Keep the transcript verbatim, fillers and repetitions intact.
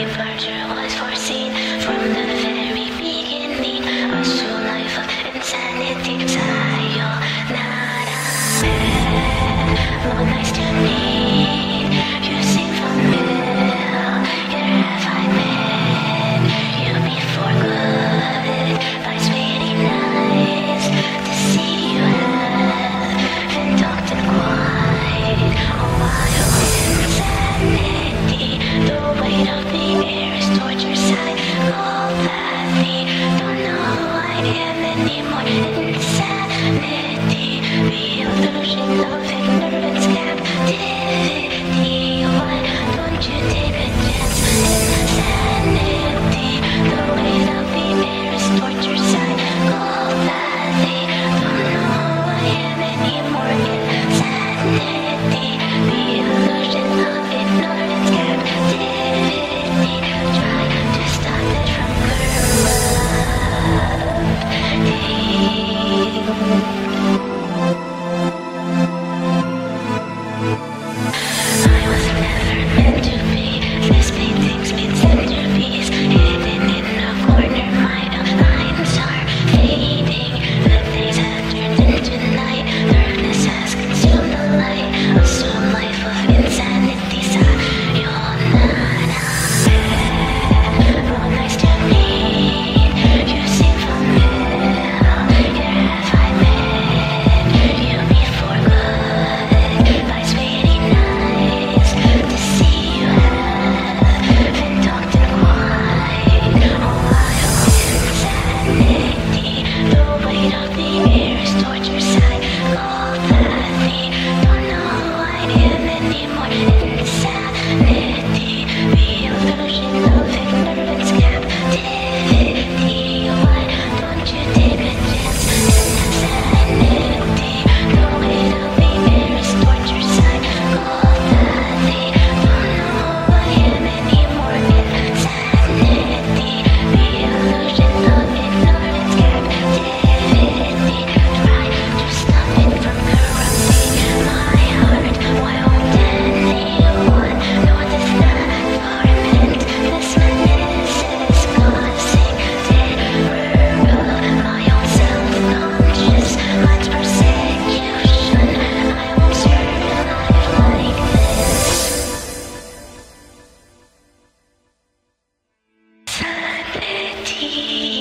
departure was foreseen from the very beginning. A slow life of insanity. Sayonara. Oh, nice to meet you. Seem familiar. Have I met you before? Good. Life's really nice to see you haven't talked in quite a while. Insanity. The weight of the air is torture. Psychopathy. Don't know who I am anymore. Insanity. The illusion of ignorance. Captivity. Why don't you take a chance? Insanity. The weight of the air is torture. Psychopathy. Don't know who I am anymore. Insanity. The illusion of ignorance. Captivity. Try to stop it from corrupting. I was never meant to be. This painting's been centerpiece, hidden in a corner. My lines are fading. The days have turned into night. Darkness has consumed the light. A slow life of insanity. Sayonara. Oh, nice to meet you. Seem familiar. Have I met you before? Good. Life's really nice to see you haven't talked in quite a while. Insanity. The weight of the air is torture. Psychopathy. Don't know who I am anymore. Insanity. The illusion of ignorance. Captivity. Why don't you take a chance? Insanity. The weight of the air is torture. Psychopathy. Don't know who I am anymore. Insanity. The illusion of ignorance. Captivity. Try to stop it from corrupting my heart. Why won't anyone notice that torment? This madness is causing terror of my own self-conscious mind's persecution. I won't survive like this. Sanity.